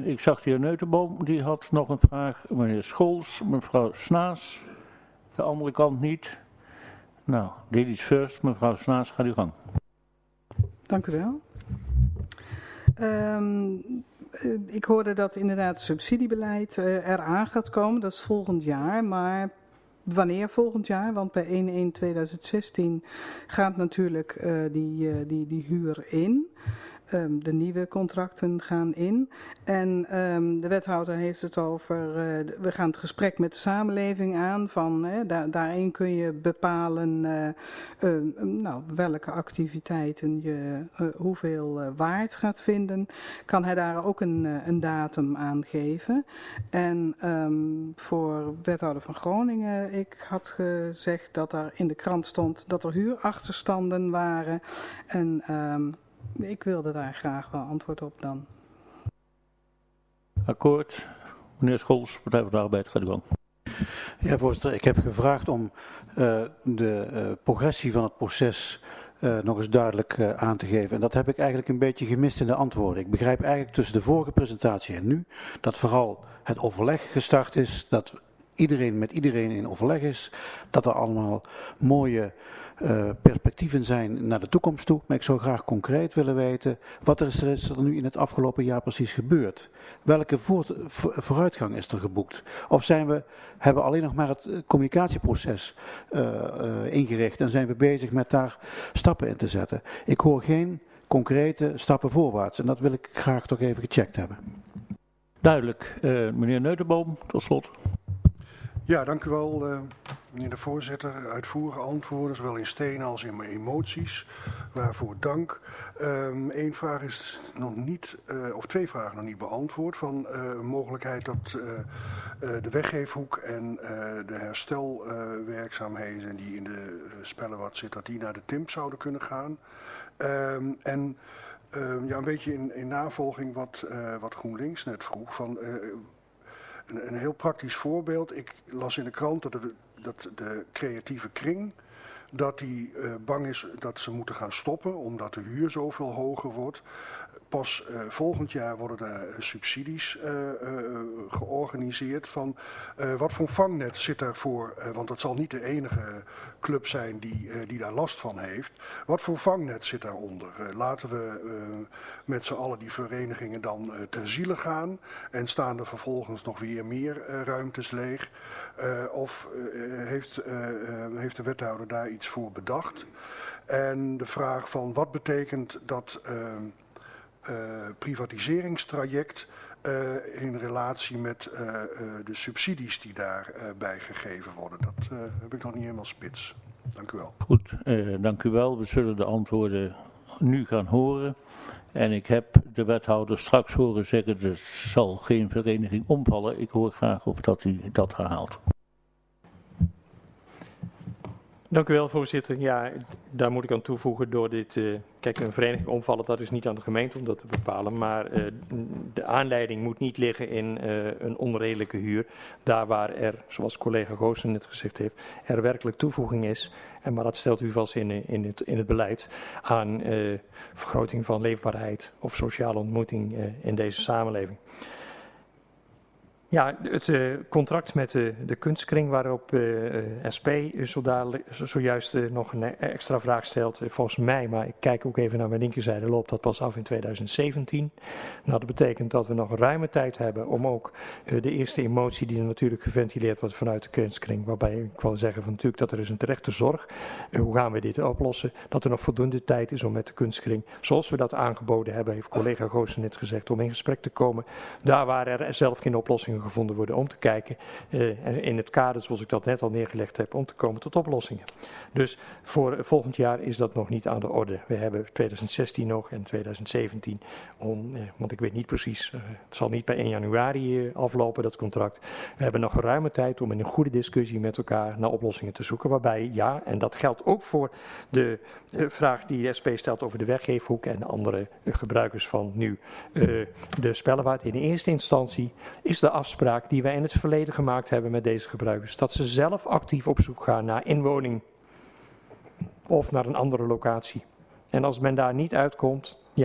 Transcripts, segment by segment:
Ik zag de heer Neutenboom, die had nog een vraag. Meneer Scholz, mevrouw Snaas. De andere kant niet. Nou, ladies first. Mevrouw Snaas, gaat uw gang. Dank u wel. Ik hoorde dat inderdaad het subsidiebeleid eraan gaat komen. Dat is volgend jaar, maar wanneer volgend jaar? Want bij 1/1/2016 gaat natuurlijk die huur in. De nieuwe contracten gaan in. En de wethouder heeft het over, we gaan het gesprek met de samenleving aan. Van, daarin kun je bepalen welke activiteiten je hoeveel waard gaat vinden. Kan hij daar ook een datum aan geven. En voor wethouder van Groningen, ik had gezegd dat er in de krant stond dat er huurachterstanden waren. En ik wilde daar graag wel antwoord op dan. Akkoord. Meneer Scholz, Partij van de Arbeid, gaat u gang. Ja, voorzitter, ik heb gevraagd om de progressie van het proces nog eens duidelijk aan te geven. En dat heb ik eigenlijk een beetje gemist in de antwoorden. Ik begrijp eigenlijk tussen de vorige presentatie en nu dat vooral het overleg gestart is, dat iedereen met iedereen in overleg is, dat er allemaal mooie perspectieven zijn naar de toekomst toe. Maar ik zou graag concreet willen weten, wat is er nu in het afgelopen jaar precies gebeurd? Welke vooruitgang is er geboekt? Of hebben we alleen nog maar het communicatieproces ingericht en zijn we bezig met daar stappen in te zetten? Ik hoor geen concrete stappen voorwaarts en dat wil ik graag toch even gecheckt hebben. Duidelijk. Meneer Neutenboom, tot slot. Ja, dank u wel, meneer de voorzitter. Uitvoerige antwoorden, zowel in stenen als in mijn emoties. Waarvoor dank. Eén vraag is nog niet, of twee vragen nog niet beantwoord. Van een mogelijkheid dat de weggeefhoek en de herstelwerkzaamheden die in de Spellenwad zitten, dat die naar de TIMP zouden kunnen gaan. Een beetje in navolging wat GroenLinks net vroeg. Van, een heel praktisch voorbeeld. Ik las in de krant dat de creatieve kring, dat die bang is dat ze moeten gaan stoppen omdat de huur zoveel hoger wordt. Pas volgend jaar worden er subsidies georganiseerd. Van wat voor vangnet zit daarvoor? Want dat zal niet de enige club zijn die daar last van heeft. Wat voor vangnet zit daaronder? Laten we met z'n allen die verenigingen dan ter ziele gaan. En staan er vervolgens nog weer meer ruimtes leeg? Of heeft de wethouder daar iets voor bedacht? En de vraag van wat betekent dat privatiseringstraject in relatie met de subsidies die daarbij gegeven worden. Dat heb ik nog niet helemaal spits. Dank u wel. Goed, dank u wel. We zullen de antwoorden nu gaan horen. En ik heb de wethouder straks horen zeggen, er zal geen vereniging omvallen. Ik hoor graag of dat hij dat herhaalt. Dank u wel, voorzitter. Ja, daar moet ik aan toevoegen door dit... Kijk, een vereniging omvallen, dat is niet aan de gemeente om dat te bepalen. Maar de aanleiding moet niet liggen in een onredelijke huur. Daar waar er, zoals collega Goossen net gezegd heeft, er werkelijk toevoeging is. Maar dat stelt u vast in het beleid aan vergroting van leefbaarheid of sociale ontmoeting in deze samenleving. Ja, het contract met de kunstkring waarop SP zojuist nog een extra vraag stelt, volgens mij, maar ik kijk ook even naar mijn linkerzijde, loopt dat pas af in 2017. Nou, dat betekent dat we nog ruime tijd hebben om ook de eerste emotie die er natuurlijk geventileerd wordt vanuit de kunstkring, waarbij ik wil zeggen van natuurlijk dat er is een terechte zorg, hoe gaan we dit oplossen, dat er nog voldoende tijd is om met de kunstkring, zoals we dat aangeboden hebben, heeft collega Goossen net gezegd, om in gesprek te komen, daar waar er zelf geen oplossingen gevonden worden, om te kijken in het kader zoals ik dat net al neergelegd heb, om te komen tot oplossingen. Dus voor volgend jaar is dat nog niet aan de orde. We hebben 2016 nog en 2017 want ik weet niet precies, het zal niet bij 1 januari aflopen dat contract. We hebben nog ruime tijd om in een goede discussie met elkaar naar oplossingen te zoeken, waarbij ja, en dat geldt ook voor de vraag die de SP stelt over de weggeefhoek en de andere gebruikers van nu de Spellenwad. In eerste instantie is de afspraak die wij in het verleden gemaakt hebben met deze gebruikers, dat ze zelf actief op zoek gaan naar inwoning of naar een andere locatie. En als men daar niet uitkomt, ja,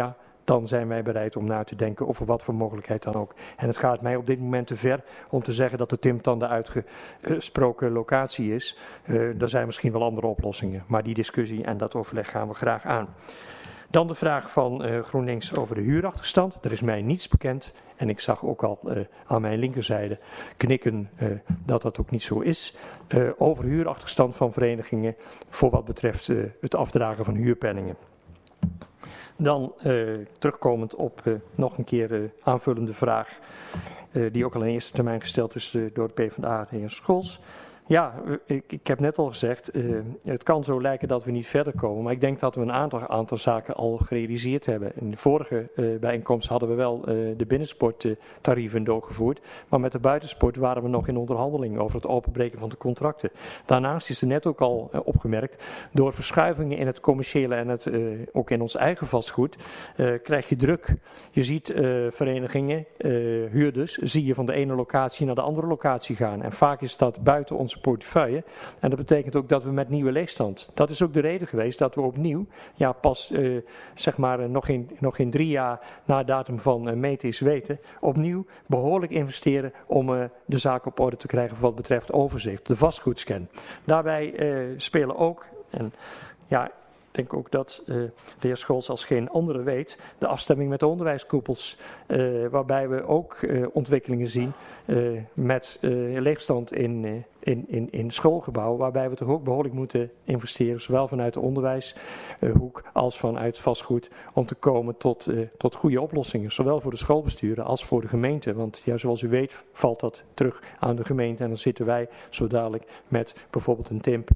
dan zijn wij bereid om na te denken over wat voor mogelijkheid dan ook. En het gaat mij op dit moment te ver om te zeggen dat de Timtan de uitgesproken locatie is. Er zijn misschien wel andere oplossingen, maar die discussie en dat overleg gaan we graag aan. Dan de vraag van GroenLinks over de huurachterstand. Er is mij niets bekend en ik zag ook al aan mijn linkerzijde knikken dat dat ook niet zo is. Over huurachterstand van verenigingen voor wat betreft het afdragen van huurpenningen. Dan terugkomend op nog een keer aanvullende vraag die ook al in eerste termijn gesteld is door de PvdA, de heer Scholz. Ja, ik heb net al gezegd, het kan zo lijken dat we niet verder komen, maar ik denk dat we een aantal zaken al gerealiseerd hebben. In de vorige bijeenkomst hadden we wel de binnensporttarieven doorgevoerd, maar met de buitensport waren we nog in onderhandeling over het openbreken van de contracten. Daarnaast is er net ook al opgemerkt, door verschuivingen in het commerciële en ook in ons eigen vastgoed, krijg je druk. Je ziet verenigingen, huurders, zie je van de ene locatie naar de andere locatie gaan. En vaak is dat buiten onze portefeuille. En dat betekent ook dat we met nieuwe leegstand. Dat is ook de reden geweest dat we opnieuw, ja pas zeg maar nog in 3 jaar na datum van meten is weten, opnieuw behoorlijk investeren om de zaak op orde te krijgen voor wat betreft overzicht, de vastgoedscan. Daarbij spelen ook, en ja, ik denk ook dat de heer Scholz als geen andere weet, de afstemming met de onderwijskoepels, waarbij we ook ontwikkelingen zien met leegstand in schoolgebouwen, waarbij we toch ook behoorlijk moeten investeren, zowel vanuit de onderwijshoek als vanuit vastgoed, om te komen tot goede oplossingen, zowel voor de schoolbesturen als voor de gemeente. Want ja, zoals u weet valt dat terug aan de gemeente en dan zitten wij zo dadelijk met bijvoorbeeld een TIMP.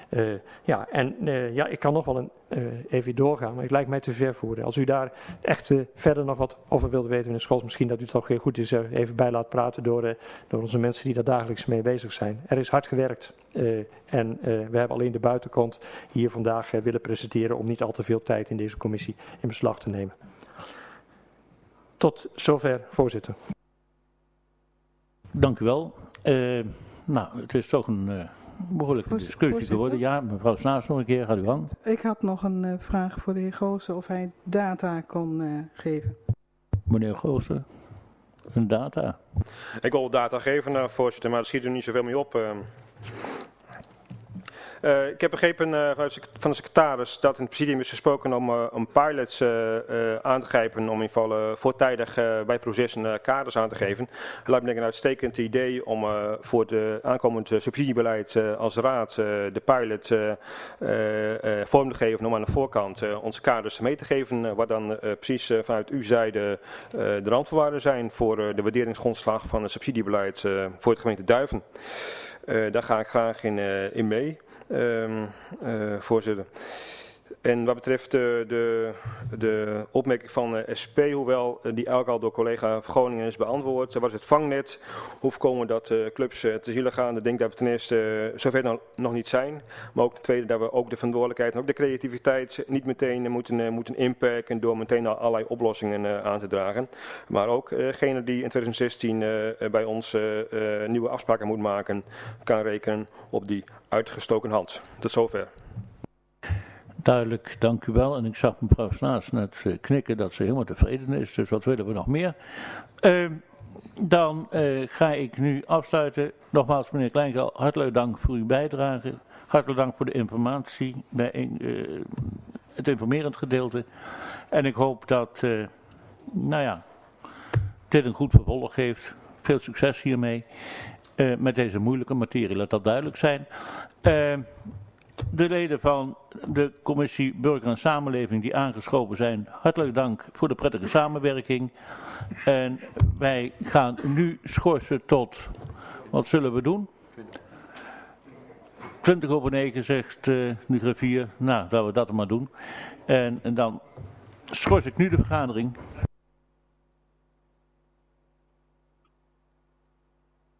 Ik kan nog wel even doorgaan, maar het lijkt mij te ver voeren. Als u daar echt verder nog wat over wilde weten, meneer Scholz, misschien dat u het al heel goed is even bij laat praten door onze mensen die daar dagelijks mee bezig zijn. Er is hard gewerkt en we hebben alleen de buitenkant hier vandaag willen presenteren om niet al te veel tijd in deze commissie in beslag te nemen. Tot zover, voorzitter. Dank u wel. Het is toch een behoorlijke discussie geworden. Ja, mevrouw Snaas nog een keer, gaat u gang. Ik had nog een vraag voor de heer Goossen of hij data kon geven. Meneer Goossen, een data. Ik wil data geven, voorzitter, maar er schiet er niet zoveel mee op. Ik heb begrepen van de secretaris dat in het presidium is gesproken om pilots aan te grijpen, om in ieder geval voortijdig bij processen kaders aan te geven. Het lijkt me een uitstekend idee om voor het aankomend subsidiebeleid als raad de pilot vorm te geven om aan de voorkant onze kaders mee te geven, wat dan precies vanuit uw zijde de randvoorwaarden zijn voor de waarderingsgrondslag van het subsidiebeleid voor het gemeente Duiven. Daar ga ik graag in mee. Voorzitter. En wat betreft de opmerking van SP, hoewel die eigenlijk al door collega Groningen is beantwoord, was het vangnet. Hoe voorkomen dat clubs te ziele gaan? Ik denk dat we ten eerste zover nog niet zijn. Maar ook ten tweede dat we ook de verantwoordelijkheid en ook de creativiteit niet meteen moeten inperken door meteen al allerlei oplossingen aan te dragen. Maar ook degene die in 2016 bij ons nieuwe afspraken moet maken, kan rekenen op die uitgestoken hand. Tot zover. Duidelijk, dank u wel. En ik zag mevrouw Snaas net knikken dat ze helemaal tevreden is. Dus wat willen we nog meer? Dan ga ik nu afsluiten. Nogmaals, meneer Kleinkel, hartelijk dank voor uw bijdrage. Hartelijk dank voor de informatie bij het informerend gedeelte. En ik hoop dat dit een goed vervolg heeft. Veel succes hiermee. Met deze moeilijke materie, laat dat duidelijk zijn. De leden van de commissie Burger en Samenleving die aangeschoven zijn, hartelijk dank voor de prettige samenwerking. En wij gaan nu schorsen tot, wat zullen we doen? 20:20 zegt de griffier, nou laten we dat maar doen. En dan schors ik nu de vergadering.